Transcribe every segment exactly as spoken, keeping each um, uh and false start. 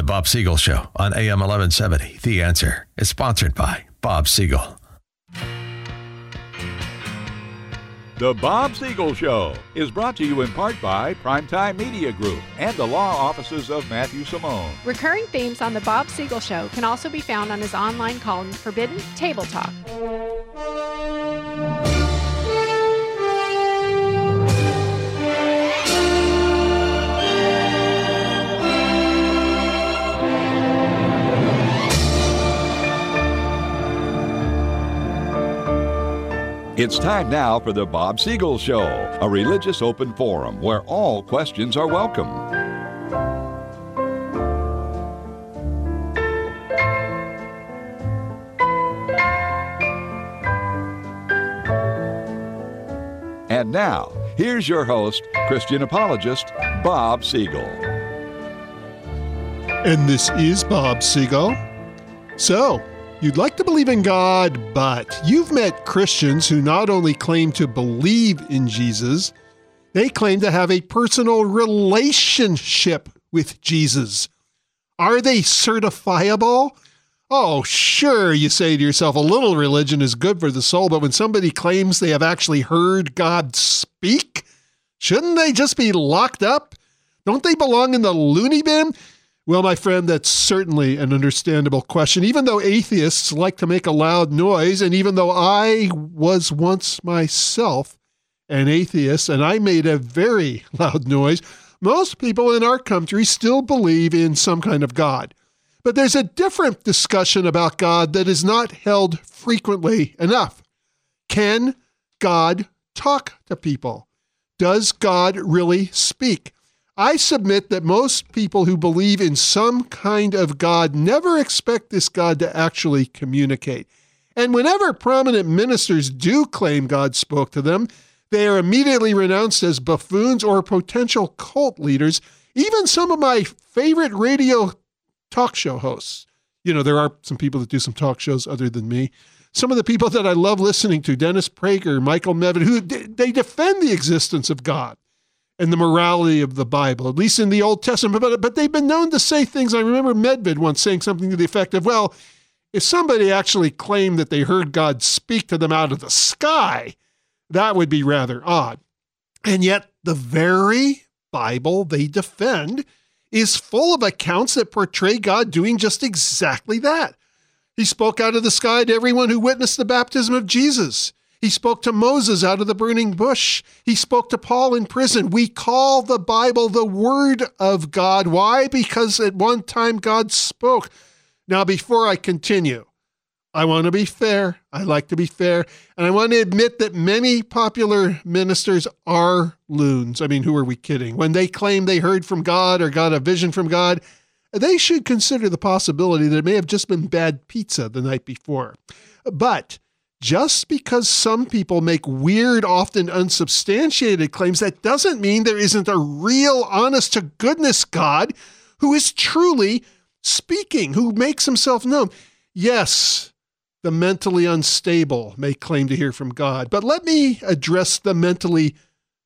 The Bob Siegel Show on A M eleven seventy. The Answer is sponsored by Bob Siegel. The Bob Siegel Show is brought to you in part by Primetime Media Group and the law offices of Matthew Simone. Recurring themes on The Bob Siegel Show can also be found on his online column, Forbidden Table Talk. It's time now for the Bob Siegel Show, a religious open forum where all questions are welcome. And now, here's your host, Christian apologist, Bob Siegel. And this is Bob Siegel. So, you'd like to believe in God, but you've met Christians who not only claim to believe in Jesus, they claim to have a personal relationship with Jesus. Are they certifiable? Oh, sure, you say to yourself, a little religion is good for the soul, but when somebody claims they have actually heard God speak, shouldn't they just be locked up? Don't they belong in the loony bin? Well, my friend, that's certainly an understandable question, even though atheists like to make a loud noise, and even though I was once myself an atheist, and I made a very loud noise, most people in our country still believe in some kind of God. But there's a different discussion about God that is not held frequently enough. Can God talk to people? Does God really speak? I submit that most people who believe in some kind of God never expect this God to actually communicate. And whenever prominent ministers do claim God spoke to them, they are immediately renounced as buffoons or potential cult leaders. Even some of my favorite radio talk show hosts. You know, there are some people that do some talk shows other than me. Some of the people that I love listening to, Dennis Prager, Michael Mevin, who they defend the existence of God and the morality of the Bible, at least in the Old Testament. But, but they've been known to say things. I remember Medved once saying something to the effect of, well, if somebody actually claimed that they heard God speak to them out of the sky, that would be rather odd. And yet the very Bible they defend is full of accounts that portray God doing just exactly that. He spoke out of the sky to everyone who witnessed the baptism of Jesus. He spoke to Moses out of the burning bush. He spoke to Paul in prison. We call the Bible the Word of God. Why? Because at one time God spoke. Now, before I continue, I want to be fair. I like to be fair. And I want to admit that many popular ministers are loons. I mean, who are we kidding? When they claim they heard from God or got a vision from God, they should consider the possibility that it may have just been bad pizza the night before. But just because some people make weird, often unsubstantiated claims, that doesn't mean there isn't a real, honest-to-goodness God who is truly speaking, who makes himself known. Yes, the mentally unstable may claim to hear from God, but let me address the mentally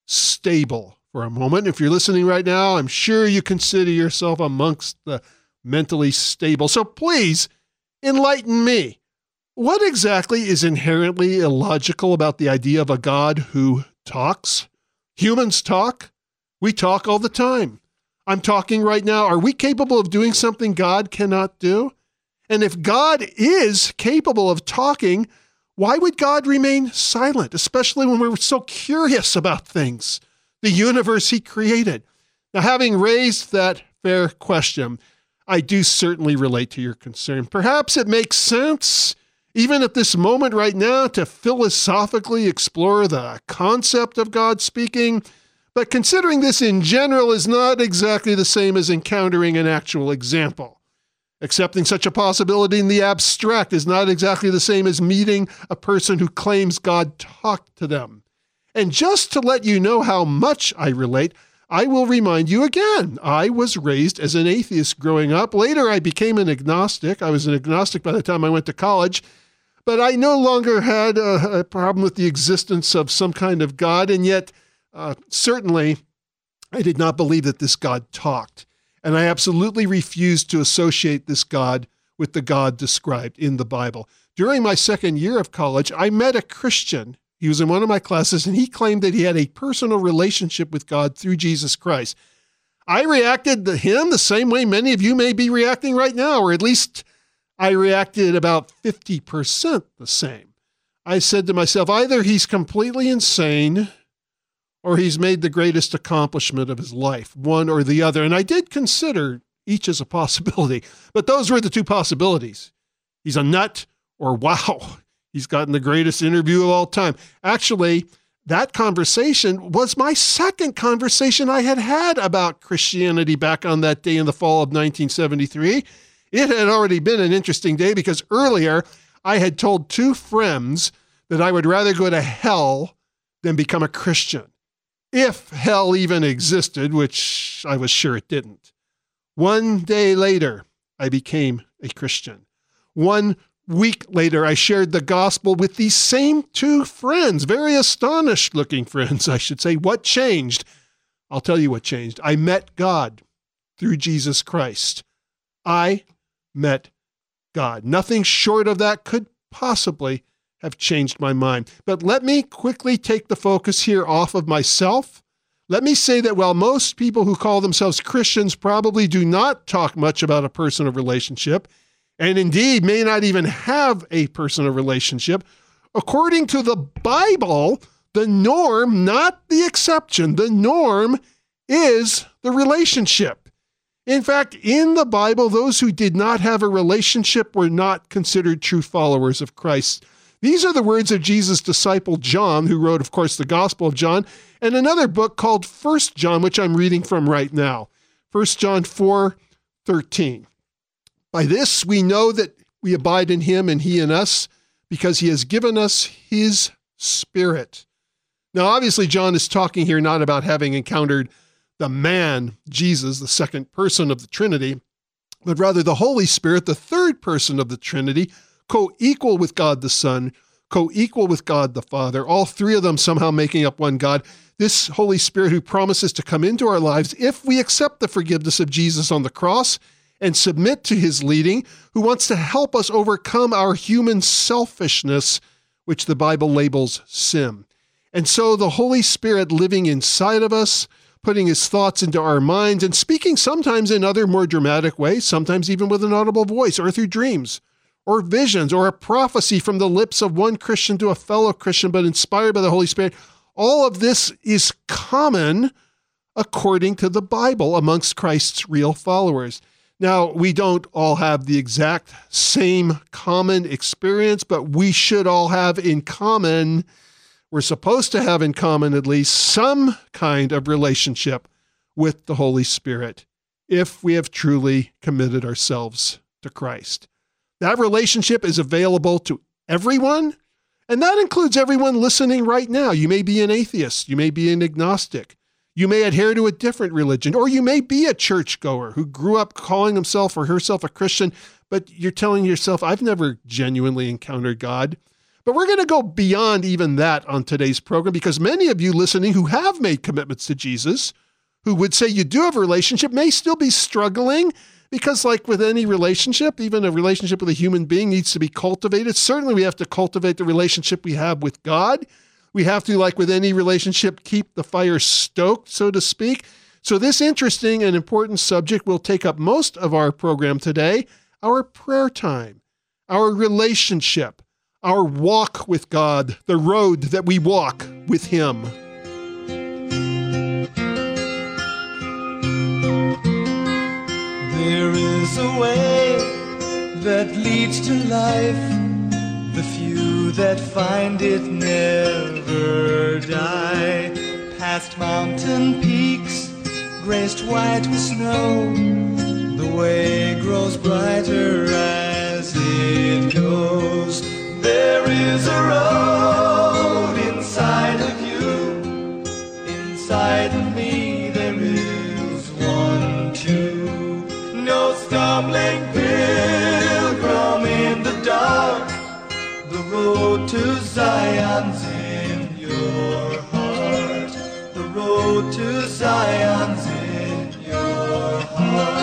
stable for a moment. If you're listening right now, I'm sure you consider yourself amongst the mentally stable. So please enlighten me. What exactly is inherently illogical about the idea of a God who talks? Humans talk. We talk all the time. I'm talking right now. Are we capable of doing something God cannot do? And if God is capable of talking, why would God remain silent, especially when we're so curious about things, the universe he created? Now, having raised that fair question, I do certainly relate to your concern. Perhaps it makes sense, even at this moment right now, to philosophically explore the concept of God speaking, but considering this in general is not exactly the same as encountering an actual example. Accepting such a possibility in the abstract is not exactly the same as meeting a person who claims God talked to them. And just to let you know how much I relate, I will remind you again, I was raised as an atheist growing up. Later, I became an agnostic. I was an agnostic by the time I went to college. But I no longer had a, a problem with the existence of some kind of God, and yet uh, certainly I did not believe that this God talked. and I absolutely refused to associate this God with the God described in the Bible. During my second year of college, I met a Christian. He was in one of my classes, and he claimed that he had a personal relationship with God through Jesus Christ. I reacted to him the same way many of you may be reacting right now, or at least I reacted about fifty percent the same. I said to myself, either he's completely insane or he's made the greatest accomplishment of his life, one or the other. And I did consider each as a possibility, but those were the two possibilities. He's a nut, or wow, he's gotten the greatest interview of all time. Actually, that conversation was my second conversation I had had about Christianity back on that day in the fall of nineteen seventy-three. It had already been an interesting day because earlier I had told two friends that I would rather go to hell than become a Christian, if hell even existed, which I was sure it didn't. One day later, I became a Christian. One week later, I shared the gospel with these same two friends, very astonished looking friends, I should say. What changed? I'll tell you what changed. I met God through Jesus Christ. I met God. Nothing short of that could possibly have changed my mind. But let me quickly take the focus here off of myself. Let me say that while most people who call themselves Christians probably do not talk much about a personal relationship, and indeed may not even have a personal relationship, according to the Bible, the norm, not the exception, the norm is the relationship. In fact, in the Bible, those who did not have a relationship were not considered true followers of Christ. These are the words of Jesus' disciple John, who wrote, of course, the Gospel of John, and another book called First John, which I'm reading from right now. First John four thirteen. By this we know that we abide in him and he in us, because he has given us his Spirit. Now, obviously, John is talking here not about having encountered the man, Jesus, the second person of the Trinity, but rather the Holy Spirit, the third person of the Trinity, co-equal with God the Son, co-equal with God the Father, all three of them somehow making up one God. This Holy Spirit who promises to come into our lives if we accept the forgiveness of Jesus on the cross and submit to his leading, who wants to help us overcome our human selfishness, which the Bible labels sin. And so the Holy Spirit living inside of us, putting his thoughts into our minds and speaking sometimes in other more dramatic ways, sometimes even with an audible voice or through dreams or visions or a prophecy from the lips of one Christian to a fellow Christian, but inspired by the Holy Spirit. All of this is common according to the Bible amongst Christ's real followers. Now, we don't all have the exact same common experience, but we should all have in common, we're supposed to have in common at least some kind of relationship with the Holy Spirit if we have truly committed ourselves to Christ. That relationship is available to everyone, and that includes everyone listening right now. You may be an atheist, you may be an agnostic, you may adhere to a different religion, or you may be a churchgoer who grew up calling himself or herself a Christian, but you're telling yourself, I've never genuinely encountered God. But we're going to go beyond even that on today's program, because many of you listening who have made commitments to Jesus, who would say you do have a relationship, may still be struggling, because like with any relationship, even a relationship with a human being needs to be cultivated. Certainly we have to cultivate the relationship we have with God. We have to, like with any relationship, keep the fire stoked, so to speak. So this interesting and important subject will take up most of our program today, our prayer time, our relationship, our walk with God, the road that we walk with him. There is a way that leads to life. The few that find it never die. Past mountain peaks, graced white with snow. The way grows brighter as it goes. There is a road inside of you, inside of me there is one too. No stumbling pilgrim in the dark, the road to Zion's in your heart, the road to Zion's in your heart.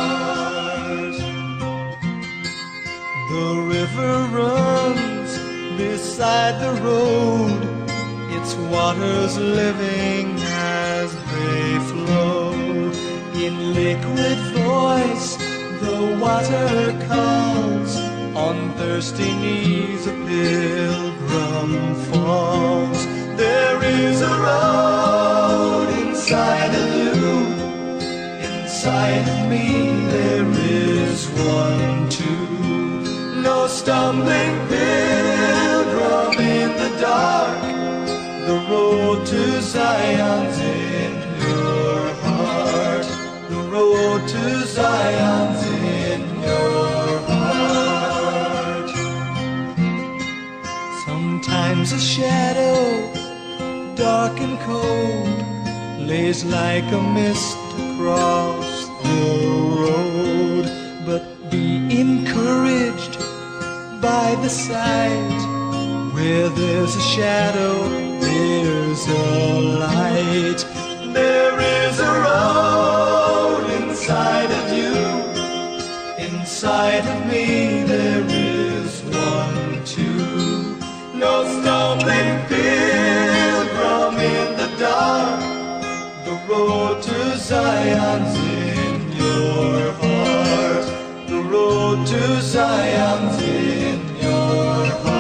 river runs beside the road, its waters living as they flow. In liquid voice the water calls, on thirsty knees a pilgrim falls. There is a road inside of you, inside of me there is one too. No stumbling pilgrim in the dark, the road to Zion's in your heart. The road to Zion's in your heart. Sometimes a shadow, dark and cold, lays like a mist across the road. But be encouraged by the sight, where there's a shadow, there's a light. There is a road inside of you, inside of me there is one too. No stumbling pilgrim in the dark, the road to Zion's in your heart. The road to Zion's in your heart.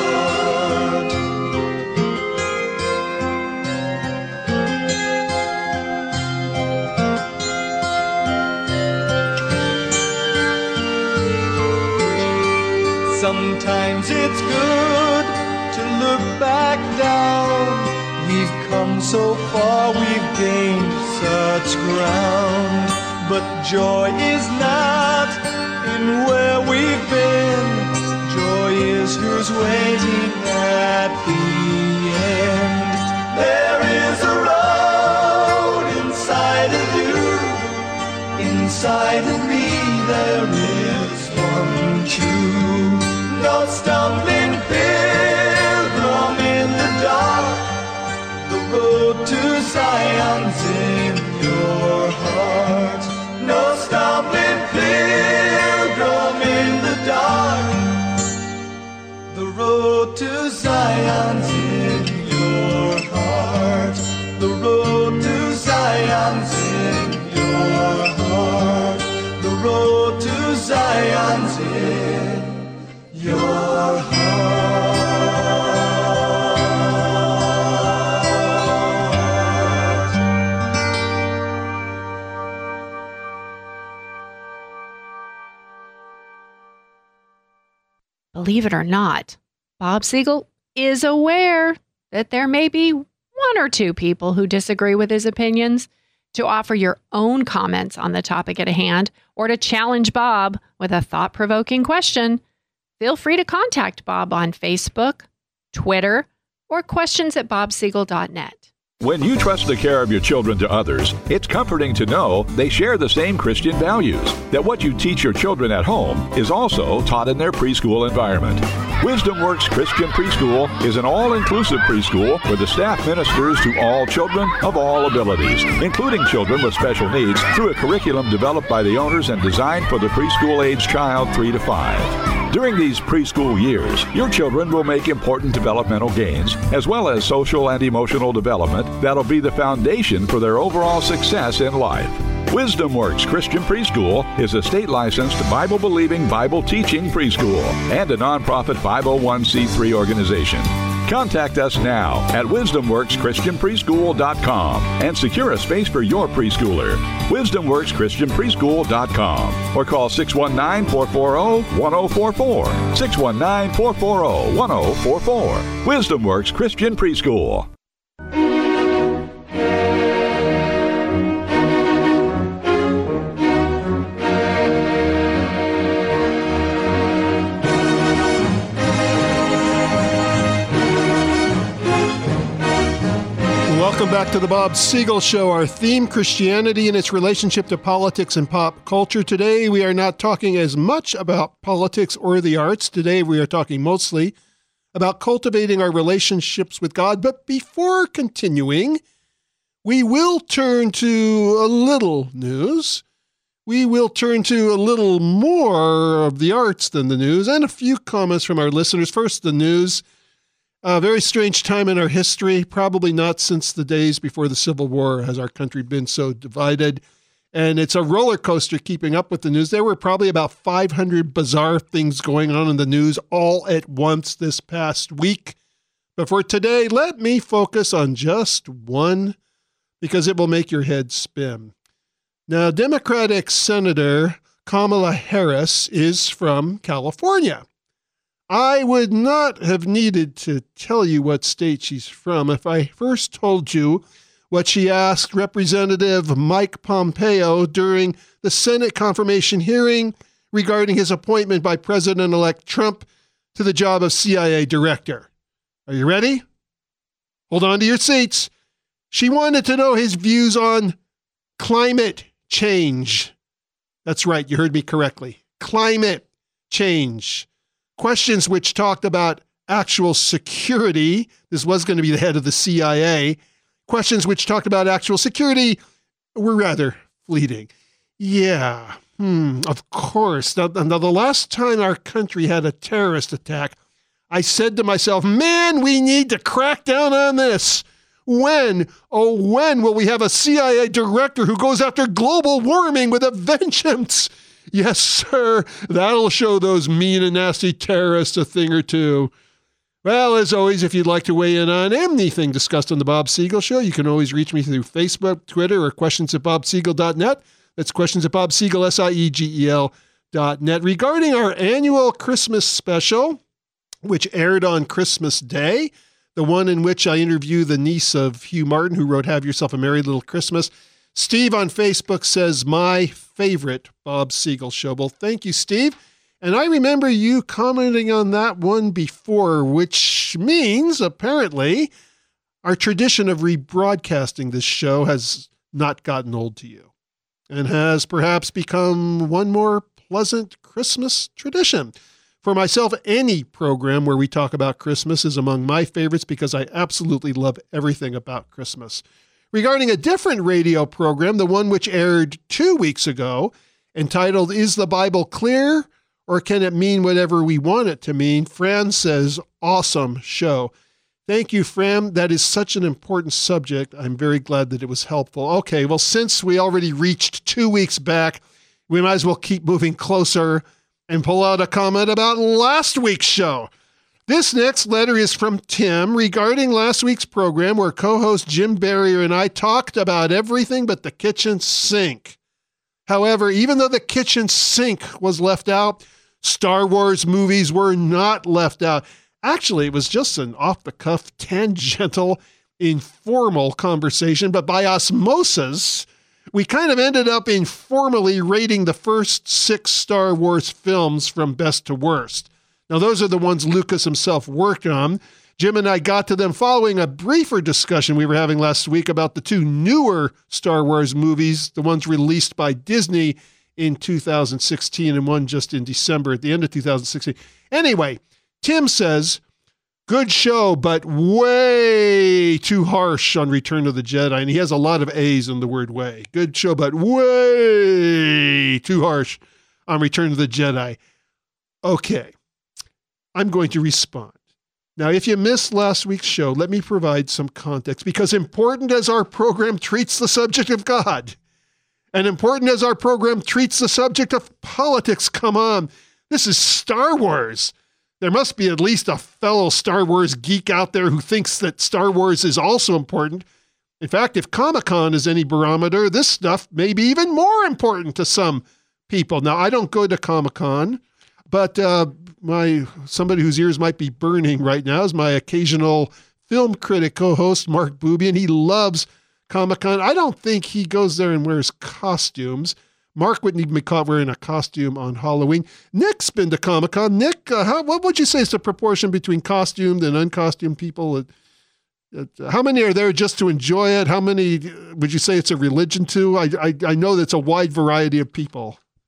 Sometimes it's good to look back down. We've come so far, we've gained such ground. But joy is not in where we've been. Joy is who's waiting at the end. There is a road inside of you, inside of me there is one too. No stumbling pilgrim in the dark, the road to Zion's in your heart. No stumbling pilgrim in the dark, the road to Zion's in your heart. The road to Zion's in your heart. The road to Zion's in your heart. Believe it or not, Bob Siegel is aware that there may be one or two people who disagree with his opinions. To offer your own comments on the topic at hand, or to challenge Bob with a thought-provoking question, feel free to contact Bob on Facebook, Twitter, or questions at bob siegel dot net. When you trust the care of your children to others, it's comforting to know they share the same Christian values, that what you teach your children at home is also taught in their preschool environment. Wisdom Works Christian Preschool is an all-inclusive preschool where the staff ministers to all children of all abilities, including children with special needs, through a curriculum developed by the owners and designed for the preschool-age child three to five. During these preschool years, your children will make important developmental gains, as well as social and emotional development that'll be the foundation for their overall success in life. Wisdom Works Christian Preschool is a state-licensed, Bible-believing, Bible-teaching preschool and a nonprofit five oh one c three organization. Contact us now at wisdom works christian preschool dot com and secure a space for your preschooler. wisdom works christian preschool dot com or call six one nine, four four zero, one zero four four. six one nine, four four zero, one zero four four. Wisdom Works Christian Preschool. Welcome back to the Bob Siegel Show. Our theme, Christianity and its relationship to politics and pop culture. Today, we are not talking as much about politics or the arts. Today, we are talking mostly about cultivating our relationships with God. But before continuing, we will turn to a little news. we will turn to a little more of the arts than the news and a few comments from our listeners. First, the news. A very strange time in our history, probably not since the days before the Civil War has our country been so divided. And it's a roller coaster keeping up with the news. There were probably about five hundred bizarre things going on in the news all at once this past week. But for today, let me focus on just one because it will make your head spin. Now, Democratic Senator Kamala Harris is from California. I would not have needed to tell you what state she's from if I first told you what she asked Representative Mike Pompeo during the Senate confirmation hearing regarding his appointment by President-elect Trump to the job of C I A director. Are you ready? Hold on to your seats. She wanted to know his views on climate change. That's right, you heard me correctly. Climate change. Questions which talked about actual security. This was going to be the head of the C I A. Questions which talked about actual security were rather fleeting. Yeah, hmm, of course. Now, now, the last time our country had a terrorist attack, I said to myself, man, we need to crack down on this. When, oh, when will we have a C I A director who goes after global warming with a vengeance? Yes, sir, that'll show those mean and nasty terrorists a thing or two. Well, as always, if you'd like to weigh in on anything discussed on The Bob Siegel Show, you can always reach me through Facebook, Twitter, or questions at bob siegel dot net. That's questions at bob siegel, S I E G E L dot net. Regarding our annual Christmas special, which aired on Christmas Day, the one in which I interview the niece of Hugh Martin, who wrote Have Yourself a Merry Little Christmas, Steve on Facebook says, my favorite Bob Siegel show. Well, thank you, Steve. And I remember you commenting on that one before, which means, apparently, our tradition of rebroadcasting this show has not gotten old to you and has perhaps become one more pleasant Christmas tradition. For myself, any program where we talk about Christmas is among my favorites because I absolutely love everything about Christmas. Regarding a different radio program, the one which aired two weeks ago, entitled Is the Bible Clear or Can It Mean Whatever We Want It to Mean? Fran says, awesome show. Thank you, Fran. That is such an important subject. I'm very glad that it was helpful. Okay, well, since we already reached two weeks back, we might as well keep moving closer and pull out a comment about last week's show. This next letter is from Tim regarding last week's program where co-host Jim Barrier and I talked about everything but the kitchen sink. However, even though the kitchen sink was left out, Star Wars movies were not left out. Actually, it was just an off-the-cuff, tangential, informal conversation, but by osmosis, we kind of ended up informally rating the first six Star Wars films from best to worst. Now, those are the ones Lucas himself worked on. Jim and I got to them following a briefer discussion we were having last week about the two newer Star Wars movies, the ones released by Disney in two thousand sixteen and one just in December at the end of two thousand sixteen. Anyway, Tim says, good show, but way too harsh on Return of the Jedi. And he has a lot of A's in the word way. Good show, but way too harsh on Return of the Jedi. Okay. I'm going to respond. Now, if you missed last week's show, let me provide some context, because important as our program treats the subject of God, and important as our program treats the subject of politics, come on, this is Star Wars. There must be at least a fellow Star Wars geek out there who thinks that Star Wars is also important. In fact, if Comic-Con is any barometer, this stuff may be even more important to some people. Now, I don't go to Comic-Con, but uh, my somebody whose ears might be burning right now is my occasional film critic co-host, Mark Bubian. He loves Comic-Con. I don't think he goes there and wears costumes. Mark wouldn't even be caught wearing a costume on Halloween. Nick's been to Comic-Con. Nick, uh, how, what would you say is the proportion between costumed and uncostumed people? Uh, uh, how many are there just to enjoy it? How many would you say it's a religion to? I, I, I know that's a wide variety of people.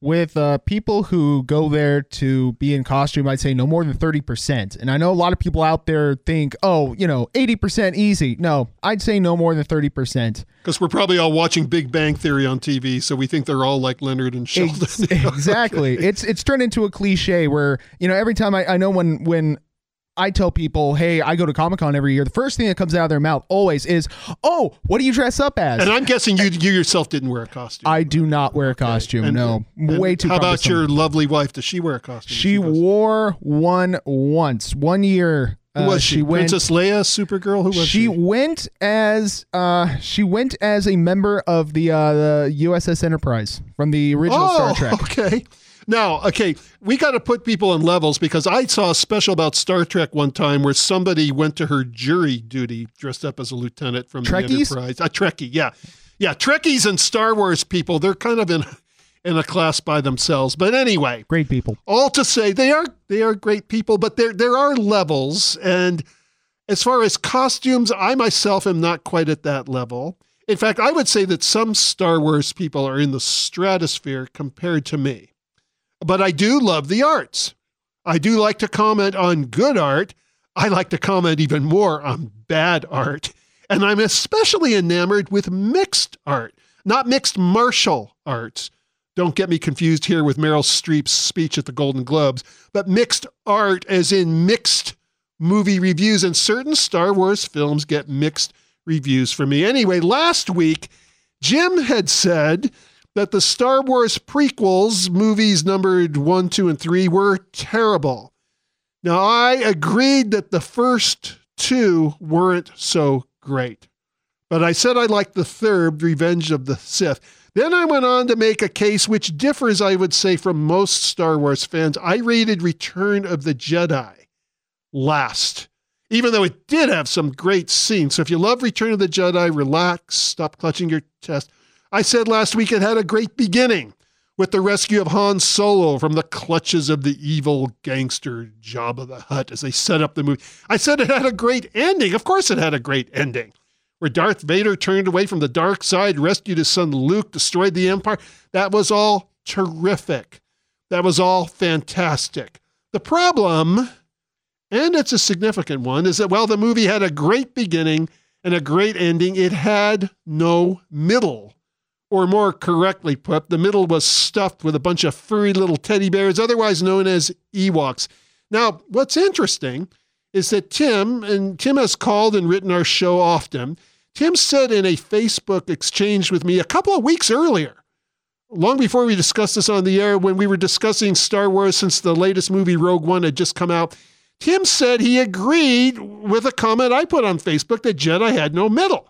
with uh, people who go there to be in costume, I'd say no more than thirty percent. And I know a lot of people out there think, oh, you know, eighty percent easy. No, I'd say no more than thirty percent. Because we're probably all watching Big Bang Theory on T V, so we think they're all like Leonard and Sheldon. Ex- exactly. Okay. It's it's turned into a cliche where, you know, every time I, I know when when I tell people, hey, I go to Comic-Con every year, the first thing that comes out of their mouth always is, oh, what do you dress up as? And I'm guessing you you yourself didn't wear a costume. I do not wear a costume, and, no. And way too How cumbersome. about your lovely wife? Does she wear a costume? She, she wore one once. One year. Who was uh, she? she went, Princess Leia, Supergirl? Who was she? She went as uh, she went as a member of the, uh, the U S S Enterprise from the original oh, Star Trek. Okay. Now, okay, we got to put people in levels because I saw a special about Star Trek one time where somebody went to her jury duty dressed up as a lieutenant from Trekkies? the Enterprise. A Trekkie, yeah. Yeah, Trekkies and Star Wars people, they're kind of in in a class by themselves. But anyway. Great people. All to say, they are they are great people, but there there are levels. And as far as costumes, I myself am not quite at that level. In fact, I would say that some Star Wars people are in the stratosphere compared to me. But I do love the arts. I do like to comment on good art. I like to comment even more on bad art. And I'm especially enamored with mixed art, not mixed martial arts. Don't get me confused here with Meryl Streep's speech at the Golden Globes, but mixed art as in mixed movie reviews. And certain Star Wars films get mixed reviews from me. Anyway, last week, Jim had said that the Star Wars prequels, movies numbered one, two, and three, were terrible. Now, I agreed that the first two weren't so great. But I said I liked the third, Revenge of the Sith. Then I went on to make a case which differs, I would say, from most Star Wars fans. I rated Return of the Jedi last, even though it did have some great scenes. So if you love Return of the Jedi, relax, stop clutching your chest. I said last week it had a great beginning with the rescue of Han Solo from the clutches of the evil gangster Jabba the Hutt as they set up the movie. I said it had a great ending. Of course it had a great ending, where Darth Vader turned away from the dark side, rescued his son Luke, destroyed the Empire. That was all terrific. That was all fantastic. The problem, and it's a significant one, is that while the movie had a great beginning and a great ending, it had no middle. Or more correctly put, the middle was stuffed with a bunch of furry little teddy bears, otherwise known as Ewoks. Now, what's interesting is that Tim, and Tim has called and written our show often, Tim said in a Facebook exchange with me a couple of weeks earlier, long before we discussed this on the air, when we were discussing Star Wars since the latest movie Rogue One had just come out, Tim said he agreed with a comment I put on Facebook that Jedi had no middle.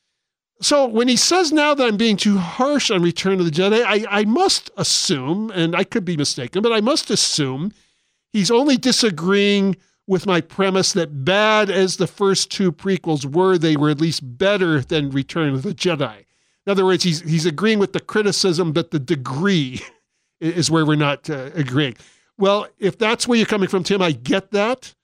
So when he says now that I'm being too harsh on Return of the Jedi, I, I must assume, and I could be mistaken, but I must assume he's only disagreeing with my premise that bad as the first two prequels were, they were at least better than Return of the Jedi. In other words, he's he's agreeing with the criticism, but the degree is where we're not uh, agreeing. Well, if that's where you're coming from, Tim, I get that.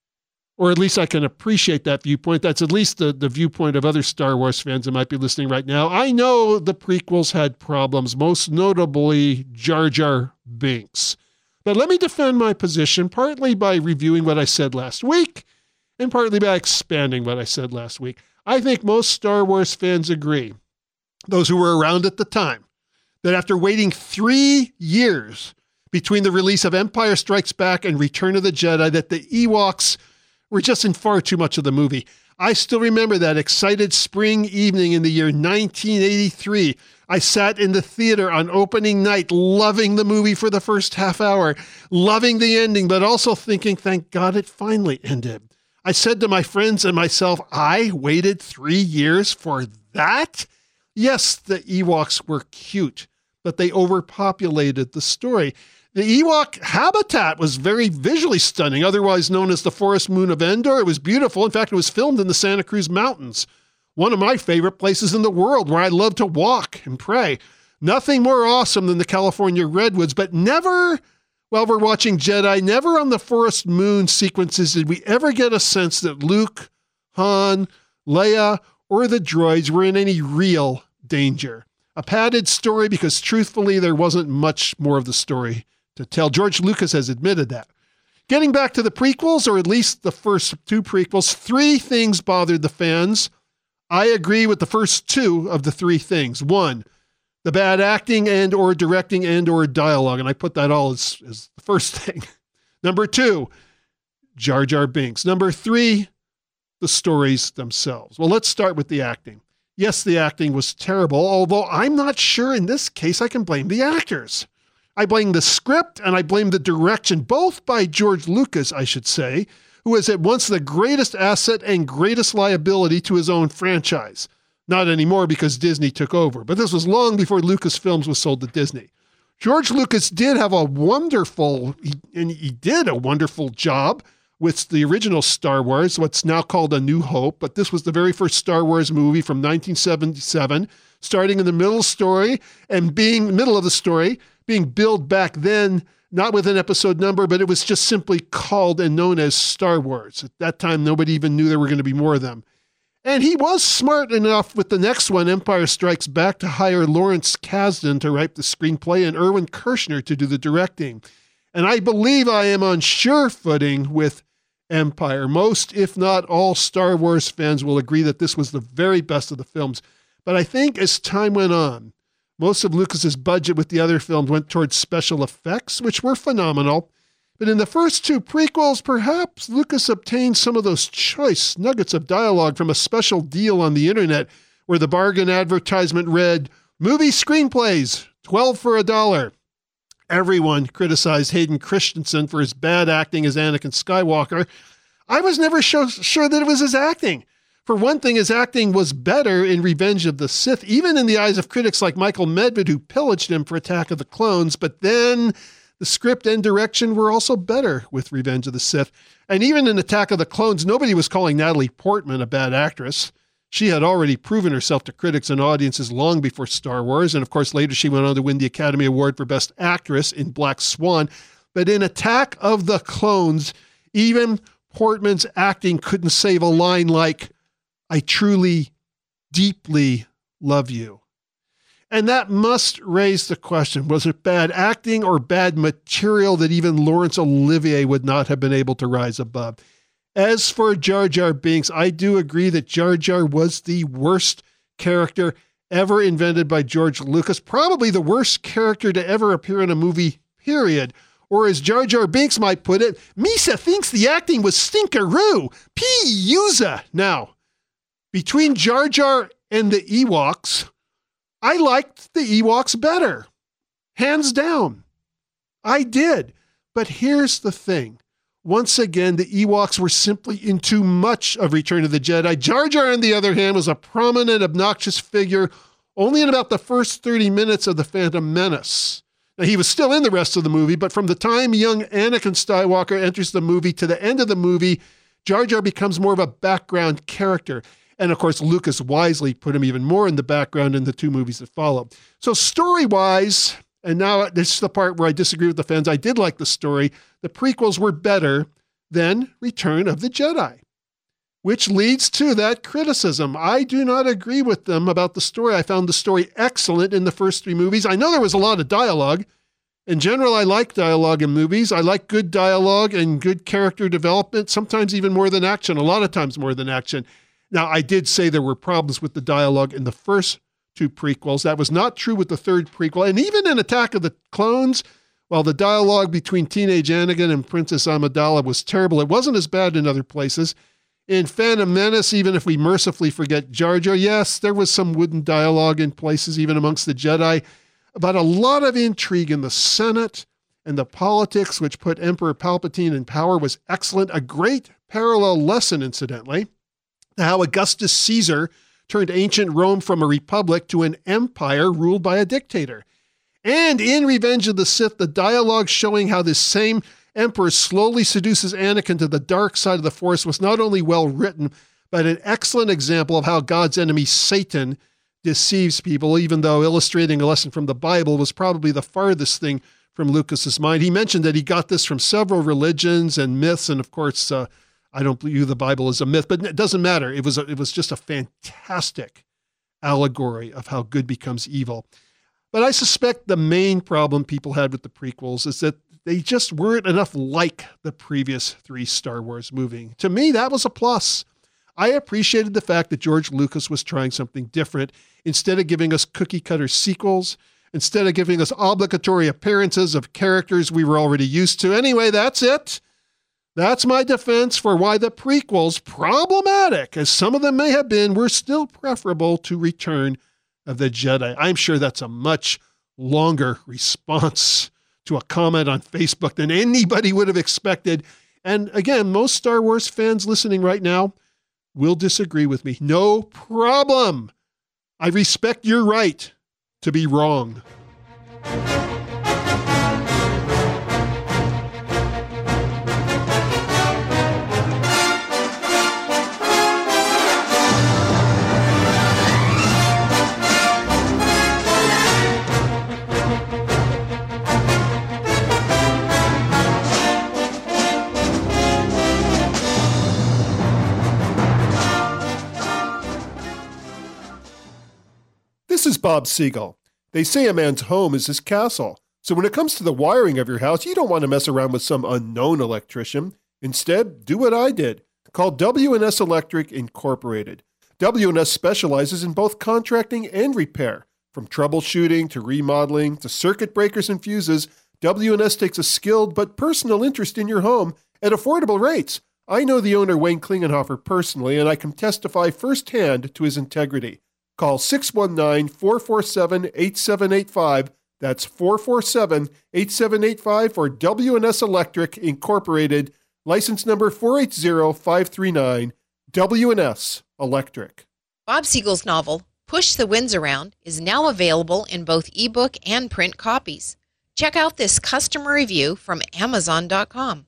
Or at least I can appreciate that viewpoint. That's at least the, the viewpoint of other Star Wars fans that might be listening right now. I know the prequels had problems, most notably Jar Jar Binks. But let me defend my position, partly by reviewing what I said last week, and partly by expanding what I said last week. I think most Star Wars fans agree, those who were around at the time, that after waiting three years between the release of Empire Strikes Back and Return of the Jedi, that the Ewoks were just in far too much of the movie. I still remember that excited spring evening in the year nineteen eighty-three. I sat in the theater on opening night, loving the movie for the first half hour, loving the ending, but also thinking, thank God it finally ended. I said to my friends and myself, I waited three years for that? Yes, the Ewoks were cute, but they overpopulated the story. The Ewok habitat was very visually stunning, otherwise known as the Forest Moon of Endor. It was beautiful. In fact, it was filmed in the Santa Cruz Mountains, one of my favorite places in the world where I love to walk and pray. Nothing more awesome than the California redwoods, but never, while we're watching Jedi, never on the Forest Moon sequences did we ever get a sense that Luke, Han, Leia, or the droids were in any real danger. A padded story because truthfully, there wasn't much more of the story to tell. George Lucas has admitted that. Getting back to the prequels, or at least the first two prequels, three things bothered the fans. I agree with the first two of the three things. One, the bad acting and or directing and or dialogue. And I put that all as, as the first thing. Number two, Jar Jar Binks. Number three, the stories themselves. Well, let's start with the acting. Yes, the acting was terrible, although I'm not sure in this case I can blame the actors. I blame the script and I blame the direction, both by George Lucas, I should say, who is at once the greatest asset and greatest liability to his own franchise. Not anymore because Disney took over, but this was long before Lucasfilms was sold to Disney. George Lucas did have a wonderful, and he did a wonderful job with the original Star Wars, what's now called A New Hope, but this was the very first Star Wars movie from nineteen seventy-seven, starting in the middle story and being middle of the story, being billed back then, not with an episode number, but it was just simply called and known as Star Wars. At that time, nobody even knew there were going to be more of them. And he was smart enough with the next one, Empire Strikes Back, to hire Lawrence Kasdan to write the screenplay and Irwin Kershner to do the directing. And I believe I am on sure footing with Empire. Most, if not all, Star Wars fans will agree that this was the very best of the films. But I think as time went on, most of Lucas's budget with the other films went towards special effects, which were phenomenal. But in the first two prequels, perhaps Lucas obtained some of those choice nuggets of dialogue from a special deal on the internet where the bargain advertisement read, movie screenplays, twelve for a dollar. Everyone criticized Hayden Christensen for his bad acting as Anakin Skywalker. I was never so sure that it was his acting. For one thing, his acting was better in Revenge of the Sith, even in the eyes of critics like Michael Medved, who pillaged him for Attack of the Clones. But then the script and direction were also better with Revenge of the Sith. And even in Attack of the Clones, nobody was calling Natalie Portman a bad actress. She had already proven herself to critics and audiences long before Star Wars. And of course, later she went on to win the Academy Award for Best Actress in Black Swan. But in Attack of the Clones, even Portman's acting couldn't save a line like, I truly, deeply love you. And that must raise the question, was it bad acting or bad material that even Laurence Olivier would not have been able to rise above? As for Jar Jar Binks, I do agree that Jar Jar was the worst character ever invented by George Lucas, probably the worst character to ever appear in a movie, period. Or as Jar Jar Binks might put it, Misa thinks the acting was stinkeroo. P-usa. Now, between Jar Jar and the Ewoks, I liked the Ewoks better. Hands down. I did. But here's the thing. Once again, the Ewoks were simply in too much of Return of the Jedi. Jar Jar, on the other hand, was a prominent, obnoxious figure only in about the first thirty minutes of The Phantom Menace. Now, he was still in the rest of the movie, but from the time young Anakin Skywalker enters the movie to the end of the movie, Jar Jar becomes more of a background character. And of course, Lucas wisely put him even more in the background in the two movies that follow. So story-wise, and now this is the part where I disagree with the fans, I did like the story. The prequels were better than Return of the Jedi, which leads to that criticism. I do not agree with them about the story. I found the story excellent in the first three movies. I know there was a lot of dialogue. In general, I like dialogue in movies. I like good dialogue and good character development, sometimes even more than action, a lot of times more than action. Now, I did say there were problems with the dialogue in the first two prequels. That was not true with the third prequel. And even in Attack of the Clones, while the dialogue between teenage Anakin and Princess Amidala was terrible, it wasn't as bad in other places. In Phantom Menace, even if we mercifully forget Jar Jar, yes, there was some wooden dialogue in places, even amongst the Jedi, but a lot of intrigue in the Senate and the politics, which put Emperor Palpatine in power, was excellent. A great parallel lesson, incidentally, how Augustus Caesar turned ancient Rome from a republic to an empire ruled by a dictator. And in Revenge of the Sith, the dialogue showing how this same emperor slowly seduces Anakin to the dark side of the Force was not only well written, but an excellent example of how God's enemy Satan deceives people, even though illustrating a lesson from the Bible was probably the farthest thing from Lucas's mind. He mentioned that he got this from several religions and myths, and of course, uh, I don't believe the Bible is a myth, but it doesn't matter. It was a, it was just a fantastic allegory of how good becomes evil. But I suspect the main problem people had with the prequels is that they just weren't enough like the previous three Star Wars movies. To me, that was a plus. I appreciated the fact that George Lucas was trying something different. Instead of giving us cookie-cutter sequels, instead of giving us obligatory appearances of characters we were already used to. Anyway, that's it. That's my defense for why the prequels, problematic as some of them may have been, were still preferable to Return of the Jedi. I'm sure that's a much longer response to a comment on Facebook than anybody would have expected. And again, most Star Wars fans listening right now will disagree with me. No problem. I respect your right to be wrong. This is Bob Siegel. They say a man's home is his castle. So when it comes to the wiring of your house, you don't want to mess around with some unknown electrician. Instead, do what I did. Call W and S Electric Incorporated. W and S specializes in both contracting and repair. From troubleshooting to remodeling to circuit breakers and fuses, W and S takes a skilled but personal interest in your home at affordable rates. I know the owner, Wayne Klingenhofer, personally, and I can testify firsthand to his integrity. Call six one nine, four four seven, eight seven eight five. That's four four seven, eight seven eight five for W and S Electric Incorporated, license number four eight zero five three nine, W and S Electric. Bob Siegel's novel, Push the Winds Around, is now available in both ebook and print copies. Check out this customer review from Amazon dot com.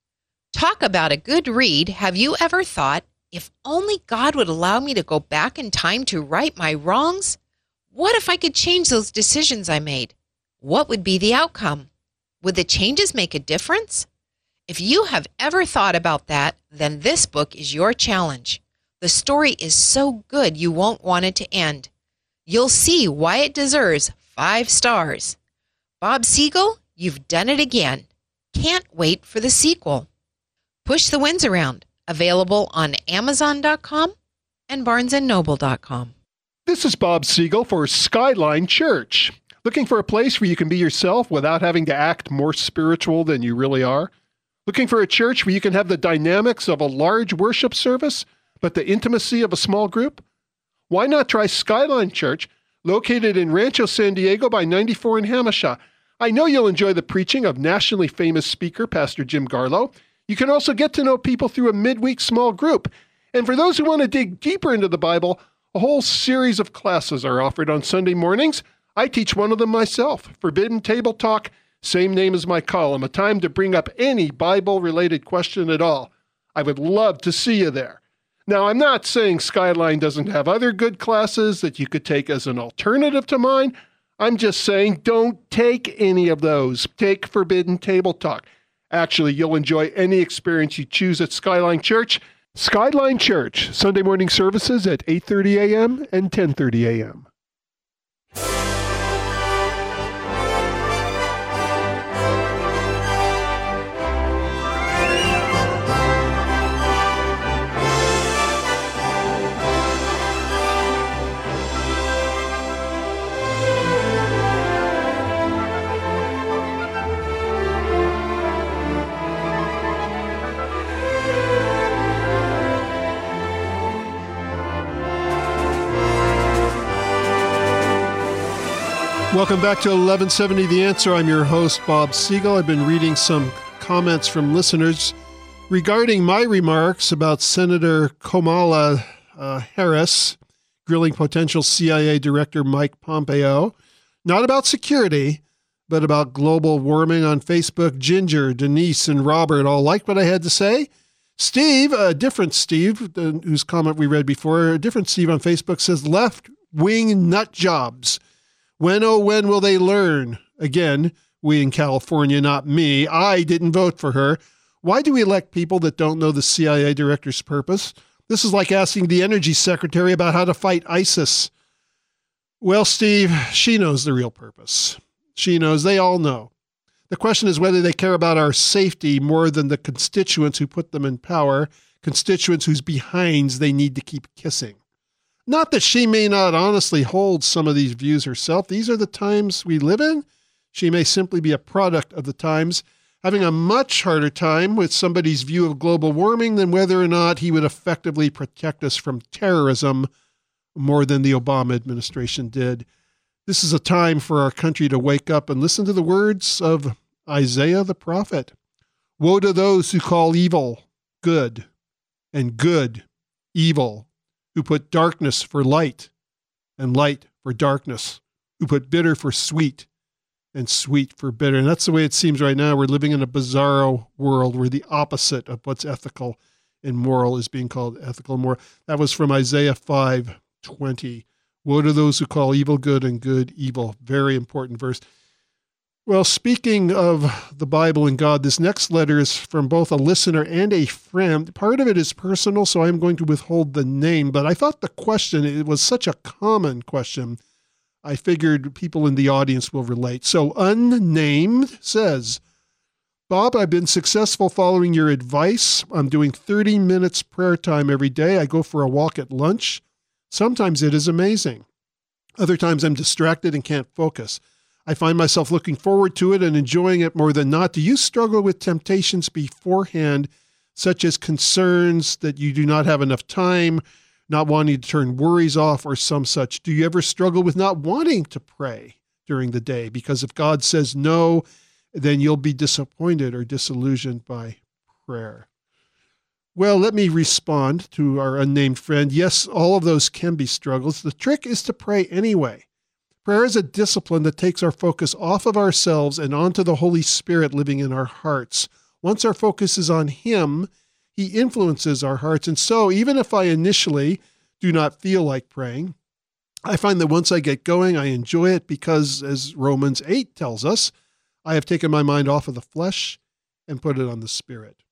Talk about a good read. Have you ever thought, if only God would allow me to go back in time to right my wrongs? What if I could change those decisions I made? What would be the outcome? Would the changes make a difference? If you have ever thought about that, then this book is your challenge. The story is so good you won't want it to end. You'll see why it deserves five stars. Bob Siegel, you've done it again. Can't wait for the sequel. Push the Winds Around. Available on Amazon dot com and Barnes and Noble dot com. This is Bob Siegel for Skyline Church. Looking for a place where you can be yourself without having to act more spiritual than you really are? Looking for a church where you can have the dynamics of a large worship service, but the intimacy of a small group? Why not try Skyline Church, located in Rancho San Diego by ninety-four in Hamisha? I know you'll enjoy the preaching of nationally famous speaker Pastor Jim Garlow. You can also get to know people through a midweek small group. And for those who want to dig deeper into the Bible, a whole series of classes are offered on Sunday mornings. I teach one of them myself, Forbidden Table Talk, same name as my column, a time to bring up any Bible-related question at all. I would love to see you there. Now, I'm not saying Skyline doesn't have other good classes that you could take as an alternative to mine. I'm just saying don't take any of those. Take Forbidden Table Talk. Actually, you'll enjoy any experience you choose at Skyline Church. Skyline Church, Sunday morning services at eight thirty a.m. and ten thirty a.m. Welcome back to eleven seventy The Answer. I'm your host, Bob Siegel. I've been reading some comments from listeners regarding my remarks about Senator Kamala uh, Harris grilling potential C I A Director Mike Pompeo. Not about security, but about global warming on Facebook. Ginger, Denise, and Robert all liked what I had to say. Steve, a different Steve, whose comment we read before, a different Steve on Facebook says, left-wing nut jobs. When, oh, when will they learn? Again, we in California, not me. I didn't vote for her. Why do we elect people that don't know the C I A director's purpose? This is like asking the energy secretary about how to fight ISIS. Well, Steve, she knows the real purpose. She knows, they all know. The question is whether they care about our safety more than the constituents who put them in power, constituents whose behinds they need to keep kissing. Not that she may not honestly hold some of these views herself. These are the times we live in. She may simply be a product of the times, having a much harder time with somebody's view of global warming than whether or not he would effectively protect us from terrorism more than the Obama administration did. This is a time for our country to wake up and listen to the words of Isaiah the prophet. Woe to those who call evil good and good evil, who put darkness for light and light for darkness, who put bitter for sweet and sweet for bitter. And that's the way it seems right now. We're living in a bizarro world where the opposite of what's ethical and moral is being called ethical and moral. That was from Isaiah five twenty. Woe to those who call evil good and good evil. Very important verse. Well, speaking of the Bible and God, this next letter is from both a listener and a friend. Part of it is personal, so I'm going to withhold the name, but I thought the question, it was such a common question, I figured people in the audience will relate. So Unnamed says, Bob, I've been successful following your advice. I'm doing thirty minutes prayer time every day. I go for a walk at lunch. Sometimes it is amazing. Other times I'm distracted and can't focus. I find myself looking forward to it and enjoying it more than not. Do you struggle with temptations beforehand, such as concerns that you do not have enough time, not wanting to turn worries off, or some such? Do you ever struggle with not wanting to pray during the day? Because if God says no, then you'll be disappointed or disillusioned by prayer. Well, let me respond to our unnamed friend. Yes, all of those can be struggles. The trick is to pray anyway. Prayer is a discipline that takes our focus off of ourselves and onto the Holy Spirit living in our hearts. Once our focus is on Him, He influences our hearts. And so, even if I initially do not feel like praying, I find that once I get going, I enjoy it because, as Romans eight tells us, I have taken my mind off of the flesh and put it on the Spirit.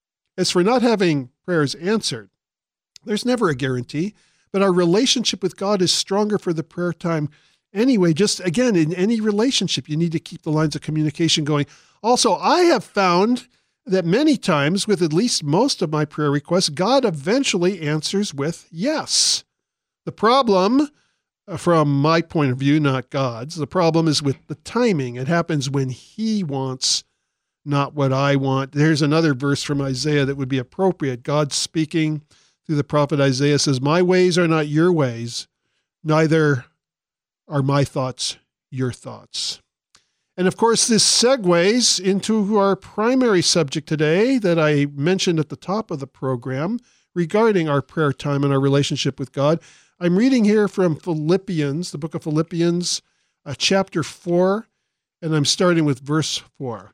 As for not having prayers answered, there's never a guarantee, but our relationship with God is stronger for the prayer time anyway. Just again, in any relationship, you need to keep the lines of communication going. Also, I have found that many times, with at least most of my prayer requests, God eventually answers with yes. The problem, from my point of view, not God's, the problem is with the timing. It happens when He wants, not what I want. There's another verse from Isaiah that would be appropriate. God speaking through the prophet Isaiah says, my ways are not your ways, neither are my thoughts your thoughts. And of course, this segues into our primary subject today that I mentioned at the top of the program regarding our prayer time and our relationship with God. I'm reading here from Philippians, the book of Philippians, uh, chapter four, and I'm starting with verse four.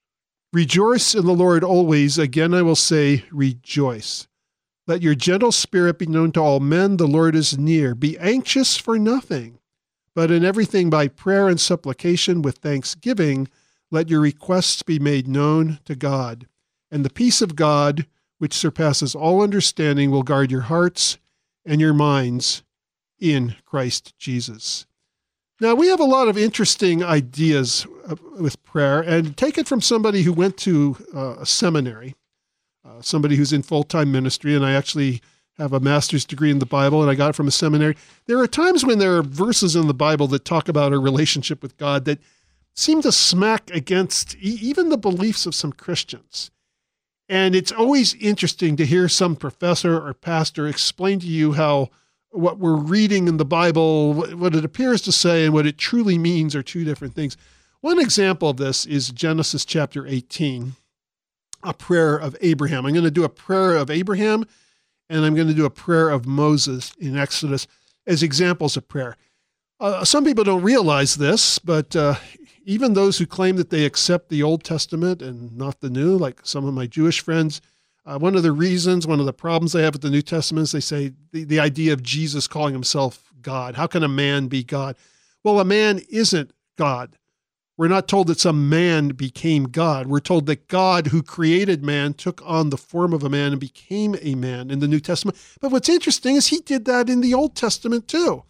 Rejoice in the Lord always. Again, I will say, rejoice. Let your gentle spirit be known to all men. The Lord is near. Be anxious for nothing, but in everything by prayer and supplication with thanksgiving, let your requests be made known to God. And the peace of God, which surpasses all understanding, will guard your hearts and your minds in Christ Jesus. Now, we have a lot of interesting ideas with prayer, and take it from somebody who went to uh, a seminary, uh, somebody who's in full-time ministry, and I actually have a master's degree in the Bible, and I got it from a seminary. There are times when there are verses in the Bible that talk about our relationship with God that seem to smack against e- even the beliefs of some Christians. And it's always interesting to hear some professor or pastor explain to you how what we're reading in the Bible, what it appears to say and what it truly means are two different things. One example of this is Genesis chapter eighteen, a prayer of Abraham. I'm going to do a prayer of Abraham, and I'm going to do a prayer of Moses in Exodus as examples of prayer. Uh, some people don't realize this, but uh, even those who claim that they accept the Old Testament and not the New, like some of my Jewish friends, Uh, one of the reasons, one of the problems they have with the New Testament is they say the, the idea of Jesus calling himself God. How can a man be God? Well, a man isn't God. We're not told that some man became God. We're told that God, who created man, took on the form of a man and became a man in the New Testament. But what's interesting is he did that in the Old Testament too.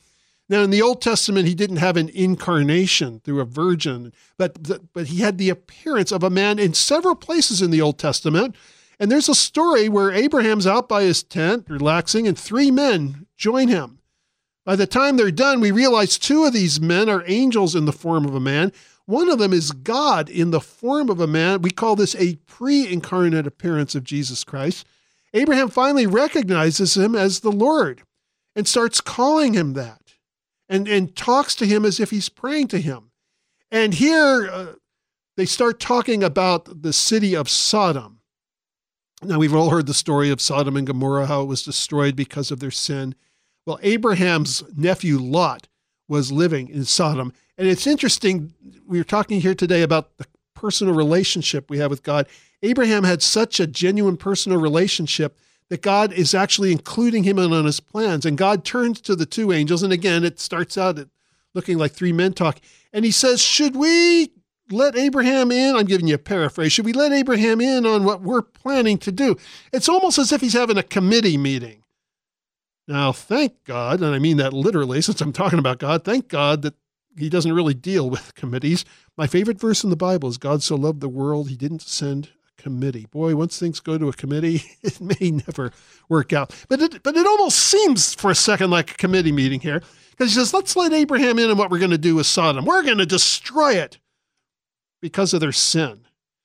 Now, in the Old Testament, he didn't have an incarnation through a virgin, but, but he had the appearance of a man in several places in the Old Testament. And there's a story where Abraham's out by his tent, relaxing, and three men join him. By the time they're done, we realize two of these men are angels in the form of a man. One of them is God in the form of a man. We call this a pre-incarnate appearance of Jesus Christ. Abraham finally recognizes him as the Lord and starts calling him that and, and talks to him as if he's praying to him. And here uh, they start talking about the city of Sodom. Now, we've all heard the story of Sodom and Gomorrah, how it was destroyed because of their sin. Well, Abraham's nephew Lot was living in Sodom. And it's interesting, we were talking here today about the personal relationship we have with God. Abraham had such a genuine personal relationship that God is actually including him in on his plans. And God turns to the two angels, and again, it starts out at looking like three men talk. And he says, should we let Abraham in? I'm giving you a paraphrase. Should we let Abraham in on what we're planning to do? It's almost as if he's having a committee meeting. Now, thank God, and I mean that literally since I'm talking about God, thank God that he doesn't really deal with committees. My favorite verse in the Bible is God so loved the world, he didn't send a committee. Boy, once things go to a committee, it may never work out. But it, but it almost seems for a second like a committee meeting here, because he says, let's let Abraham in on what we're going to do with Sodom. We're going to destroy it because of their sin.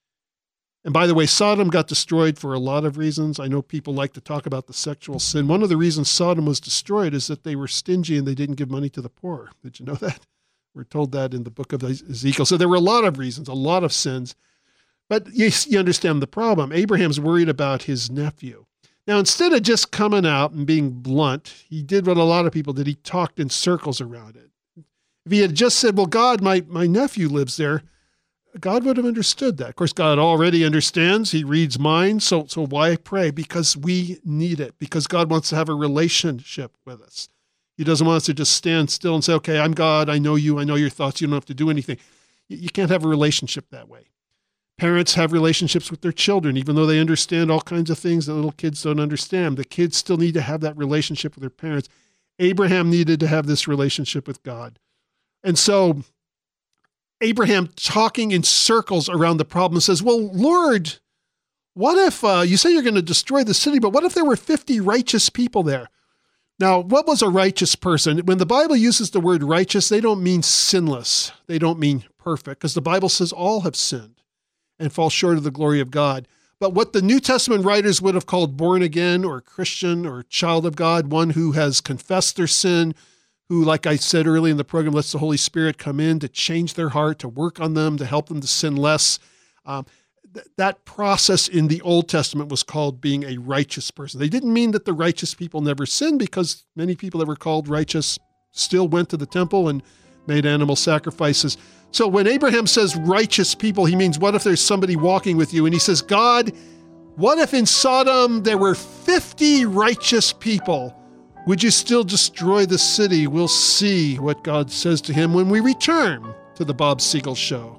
And by the way, Sodom got destroyed for a lot of reasons. I know people like to talk about the sexual sin. One of the reasons Sodom was destroyed is that they were stingy and they didn't give money to the poor. Did you know that? We're told that in the book of Ezekiel. So there were a lot of reasons, a lot of sins. But you, you understand the problem. Abraham's worried about his nephew. Now, instead of just coming out and being blunt, he did what a lot of people did. He talked in circles around it. If he had just said, well, God, my, my nephew lives there, God would have understood that. Of course, God already understands. He reads minds. So, so why pray? Because we need it. Because God wants to have a relationship with us. He doesn't want us to just stand still and say, okay, I'm God. I know you. I know your thoughts. You don't have to do anything. You, you can't have a relationship that way. Parents have relationships with their children, even though they understand all kinds of things that little kids don't understand. The kids still need to have that relationship with their parents. Abraham needed to have this relationship with God. And so Abraham, talking in circles around the problem, says, well, Lord, what if uh, you say you're going to destroy the city, but what if there were fifty righteous people there? Now, what was a righteous person? When the Bible uses the word righteous, they don't mean sinless. They don't mean perfect, because the Bible says all have sinned and fall short of the glory of God. But what the New Testament writers would have called born again or Christian or child of God, one who has confessed their sin, who, like I said early in the program, lets the Holy Spirit come in to change their heart, to work on them, to help them to sin less. Um, th- that process in the Old Testament was called being a righteous person. They didn't mean that the righteous people never sinned, because many people that were called righteous still went to the temple and made animal sacrifices. So when Abraham says righteous people, he means, what if there's somebody walking with you? And he says, God, what if in Sodom there were fifty righteous people? Would you still destroy the city? We'll see what God says to him when we return to the Bob Siegel Show.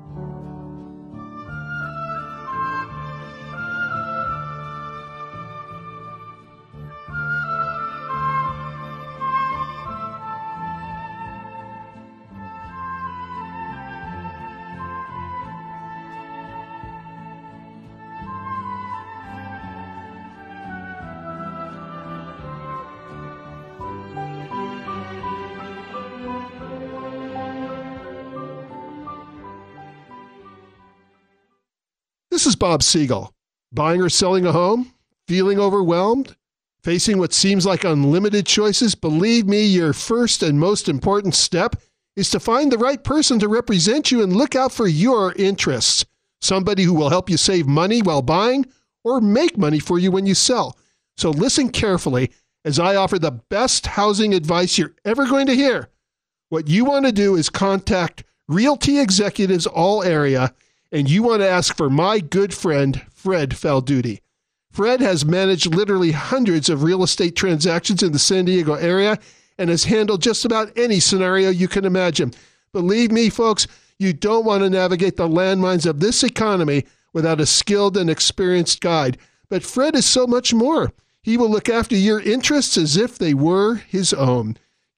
This is Bob Siegel. Buying or selling a home? Feeling overwhelmed? Facing what seems like unlimited choices? Believe me, your first and most important step is to find the right person to represent you and look out for your interests. Somebody who will help you save money while buying or make money for you when you sell. So listen carefully as I offer the best housing advice you're ever going to hear. What you want to do is contact Realty Executives All Area, and you want to ask for my good friend, Fred Falduti. Fred has managed literally hundreds of real estate transactions in the San Diego area and has handled just about any scenario you can imagine. Believe me, folks, you don't want to navigate the landmines of this economy without a skilled and experienced guide. But Fred is so much more. He will look after your interests as if they were his own.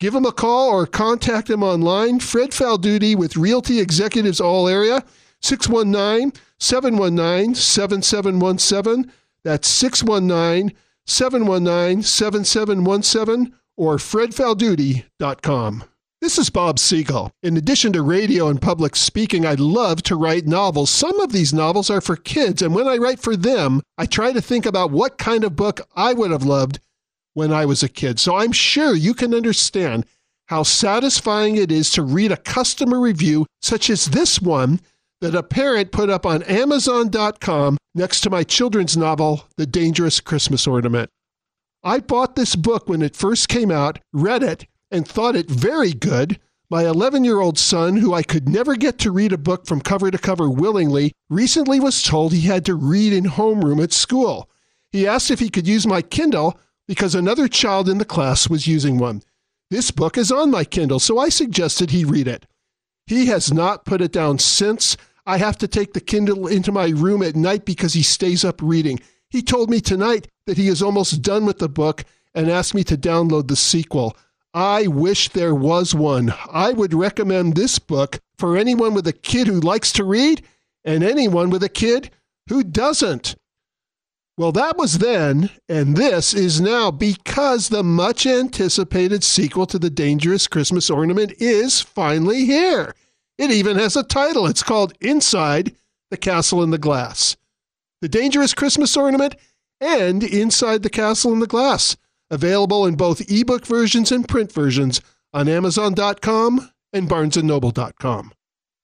Give him a call or contact him online. Fred Falduti with Realty Executives All Area, six one nine, seven one nine, seven seven one seven. That's six one nine, seven one nine, seven seven one seven or fred falduti dot com. This is Bob Siegel. In addition to radio and public speaking, I love to write novels. Some of these novels are for kids, and when I write for them, I try to think about what kind of book I would have loved when I was a kid. So I'm sure you can understand how satisfying it is to read a customer review such as this one that a parent put up on amazon dot com next to my children's novel, The Dangerous Christmas Ornament. I bought this book when it first came out, read it, and thought it very good. My eleven-year-old son, who I could never get to read a book from cover to cover willingly, recently was told he had to read in homeroom at school. He asked if he could use my Kindle because another child in the class was using one. This book is on my Kindle, so I suggested he read it. He has not put it down since. I have to take the Kindle into my room at night because he stays up reading. He told me tonight that he is almost done with the book and asked me to download the sequel. I wish there was one. I would recommend this book for anyone with a kid who likes to read and anyone with a kid who doesn't. Well, that was then, and this is now, because the much-anticipated sequel to The Dangerous Christmas Ornament is finally here. It even has a title. It's called Inside the Castle in the Glass. The Dangerous Christmas Ornament and Inside the Castle in the Glass. Available in both ebook versions and print versions on amazon dot com and barnes and noble dot com.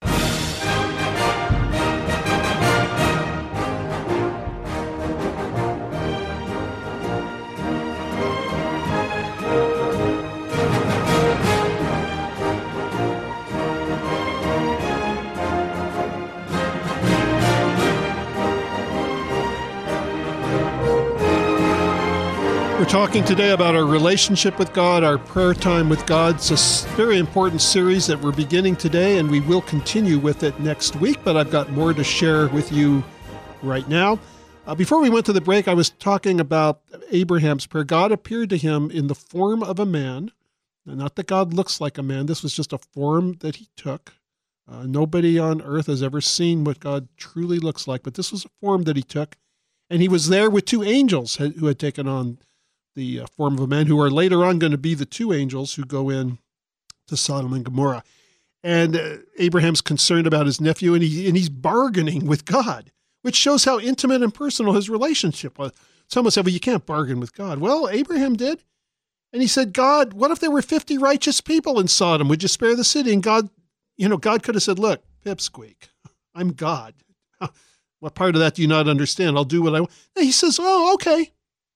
We're talking today about our relationship with God, our prayer time with God. It's a very important series that we're beginning today, and we will continue with it next week, but I've got more to share with you right now. Uh, before we went to the break, I was talking about Abraham's prayer. God appeared to him in the form of a man. Not that God looks like a man. This was just a form that he took. Uh, nobody on earth has ever seen what God truly looks like, but this was a form that he took. And he was there with two angels who had taken on the form of a man, who are later on going to be the two angels who go in to Sodom and Gomorrah. And uh, Abraham's concerned about his nephew, and, he, and he's bargaining with God, which shows how intimate and personal his relationship was. Someone said, well, you can't bargain with God. Well, Abraham did. And he said, God, what if there were fifty righteous people in Sodom? Would you spare the city? And God, you know, God could have said, look, pipsqueak, I'm God. What part of that do you not understand? I'll do what I want. And he says, oh, okay.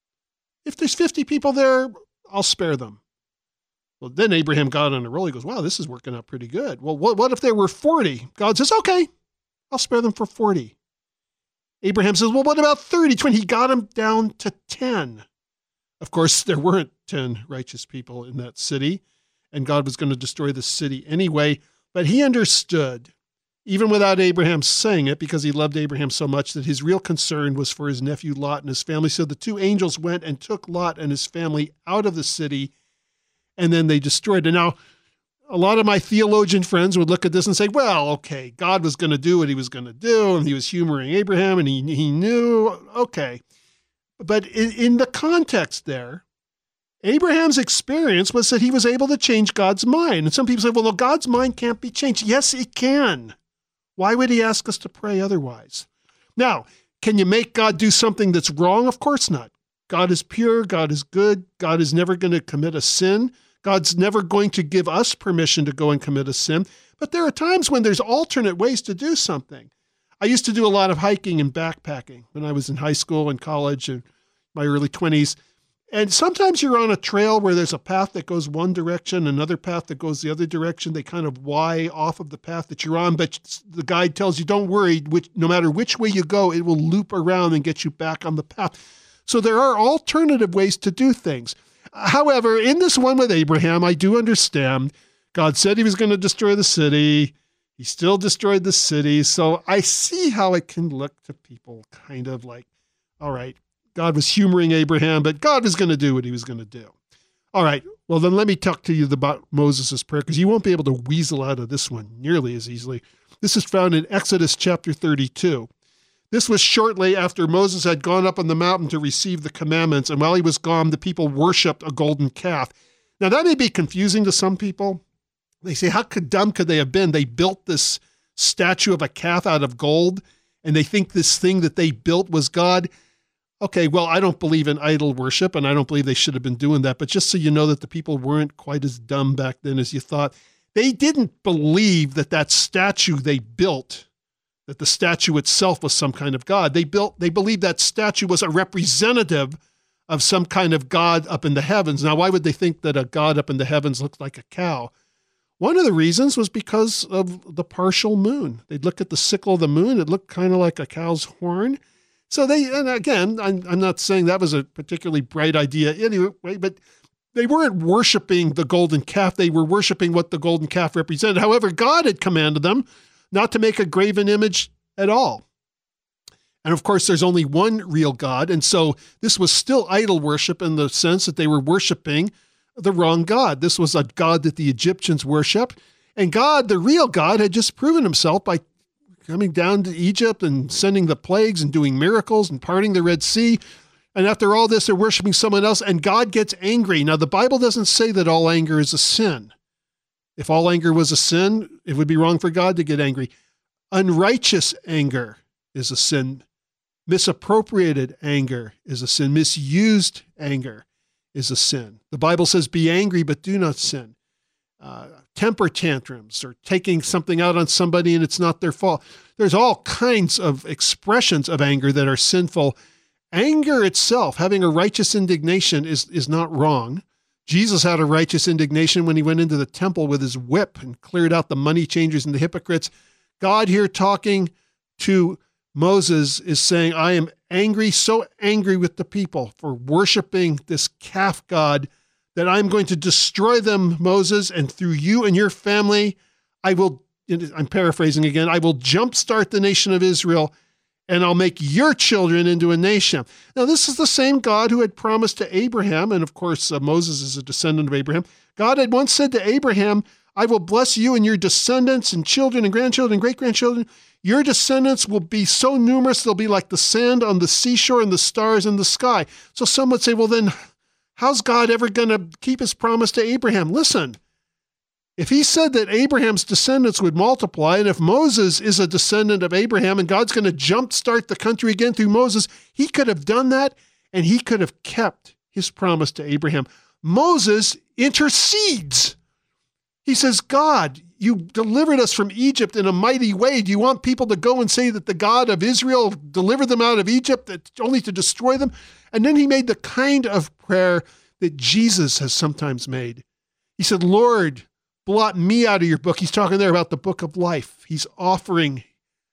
If there's fifty people there, I'll spare them. Well, then Abraham got on a roll. He goes, wow, this is working out pretty good. Well, what, what if there were forty? God says, okay, I'll spare them for forty. Abraham says, well, what about thirty, twenty? He got him down to ten. Of course, there weren't ten righteous people in that city, and God was going to destroy the city anyway. But he understood, even without Abraham saying it, because he loved Abraham so much, that his real concern was for his nephew Lot and his family. So the two angels went and took Lot and his family out of the city, and then they destroyed it. Now, a lot of my theologian friends would look at this and say, well, okay, God was going to do what he was going to do, and he was humoring Abraham, and he, he knew, okay. But in, in the context there, Abraham's experience was that he was able to change God's mind. And some people say, well, no, God's mind can't be changed. Yes, it can. Why would he ask us to pray otherwise? Now, can you make God do something that's wrong? Of course not. God is pure. God is good. God is never going to commit a sin. God's never going to give us permission to go and commit a sin. But there are times when there's alternate ways to do something. I used to do a lot of hiking and backpacking when I was in high school and college and my early twenties. And sometimes you're on a trail where there's a path that goes one direction, another path that goes the other direction. They kind of Y off of the path that you're on, but the guide tells you, don't worry, which, no matter which way you go, it will loop around and get you back on the path. So there are alternative ways to do things. However, in this one with Abraham, I do understand God said he was going to destroy the city. He still destroyed the city. So I see how it can look to people kind of like, all right, God was humoring Abraham, but God was going to do what he was going to do. All right. Well, then let me talk to you about Moses' prayer, because you won't be able to weasel out of this one nearly as easily. This is found in Exodus chapter thirty-two. This was shortly after Moses had gone up on the mountain to receive the commandments, and while he was gone, the people worshipped a golden calf. Now, that may be confusing to some people. They say, how could, dumb could they have been? They built this statue of a calf out of gold, and they think this thing that they built was God. Okay, well, I don't believe in idol worship, and I don't believe they should have been doing that. But just so you know that the people weren't quite as dumb back then as you thought, they didn't believe that that statue they built, that the statue itself was some kind of God. They built, they believed that statue was a representative of some kind of God up in the heavens. Now, why would they think that a God up in the heavens looked like a cow? One of the reasons was because of the partial moon. They'd look at the sickle of the moon. It looked kind of like a cow's horn. So they, and again, I'm, I'm not saying that was a particularly bright idea anyway, but they weren't worshiping the golden calf. They were worshiping what the golden calf represented. However, God had commanded them not to make a graven image at all. And of course, there's only one real God. And so this was still idol worship in the sense that they were worshiping the wrong God. This was a God that the Egyptians worshiped. And God, the real God, had just proven himself by coming down to Egypt and sending the plagues and doing miracles and parting the Red Sea. And after all this, they're worshiping someone else, and God gets angry. Now, the Bible doesn't say that all anger is a sin. If all anger was a sin, it would be wrong for God to get angry. Unrighteous anger is a sin. Misappropriated anger is a sin. Misused anger is a sin. The Bible says, be angry, but do not sin. Uh, temper tantrums or taking something out on somebody and it's not their fault. There's all kinds of expressions of anger that are sinful. Anger itself, having a righteous indignation, is, is not wrong. Jesus had a righteous indignation when he went into the temple with his whip and cleared out the money changers and the hypocrites. God here talking to Moses is saying, I am angry, so angry with the people for worshiping this calf god that I'm going to destroy them, Moses, and through you and your family, I will, I'm paraphrasing again, I will jumpstart the nation of Israel, and I'll make your children into a nation. Now, this is the same God who had promised to Abraham, and of course, uh, Moses is a descendant of Abraham. God had once said to Abraham, I will bless you and your descendants and children and grandchildren and great-grandchildren. Your descendants will be so numerous, they'll be like the sand on the seashore and the stars in the sky. So some would say, well, then, how's God ever going to keep his promise to Abraham? Listen, if he said that Abraham's descendants would multiply, and if Moses is a descendant of Abraham and God's going to jumpstart the country again through Moses, he could have done that, and he could have kept his promise to Abraham. Moses intercedes. He says, God, you delivered us from Egypt in a mighty way. Do you want people to go and say that the God of Israel delivered them out of Egypt only to destroy them? And then he made the kind of prayer that Jesus has sometimes made. He said, Lord, blot me out of your book. He's talking there about the book of life. He's offering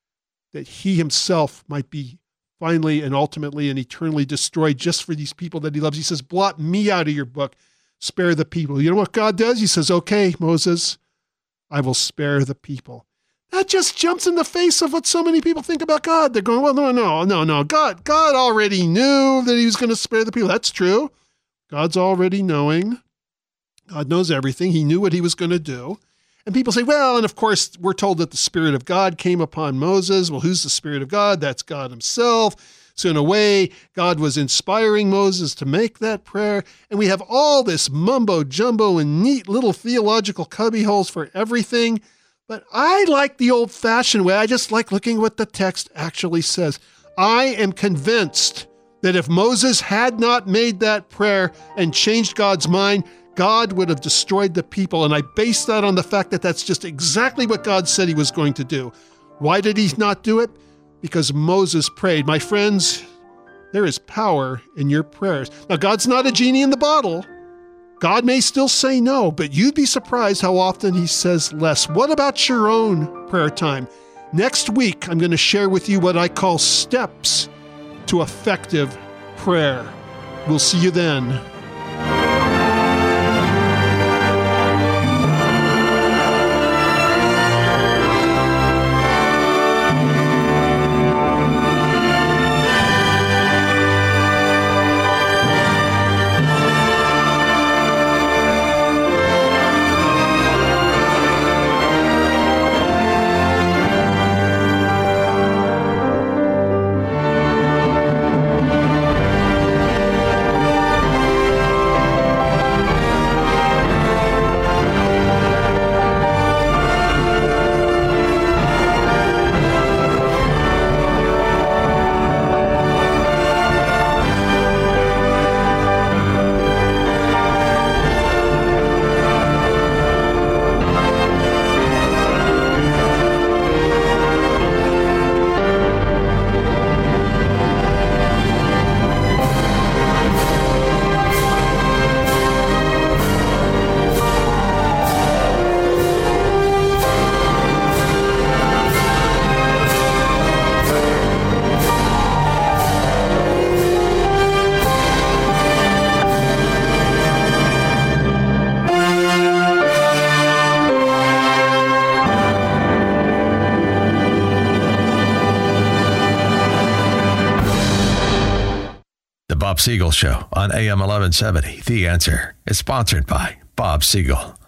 that he himself might be finally and ultimately and eternally destroyed just for these people that he loves. He says, blot me out of your book. Spare the people. You know what God does? He says, okay, Moses, I will spare the people. That just jumps in the face of what so many people think about God. They're going, well, no, no, no, no. God, God already knew that he was going to spare the people. That's true. God's already knowing. God knows everything. He knew what he was going to do. And people say, well, and of course, we're told that the Spirit of God came upon Moses. Well, who's the Spirit of God? That's God himself. So in a way, God was inspiring Moses to make that prayer. And we have all this mumbo jumbo and neat little theological cubbyholes for everything. But I like the old-fashioned way. I just like looking at what the text actually says. I am convinced that if Moses had not made that prayer and changed God's mind, God would have destroyed the people. And I base that on the fact that that's just exactly what God said he was going to do. Why did he not do it? Because Moses prayed. My friends, there is power in your prayers. Now, God's not a genie in the bottle. God may still say no, but you'd be surprised how often he says less. What about your own prayer time? Next week, I'm going to share with you what I call steps to effective prayer. We'll see you then. Bob Siegel Show on A M eleven seventy. The Answer is sponsored by Bob Siegel.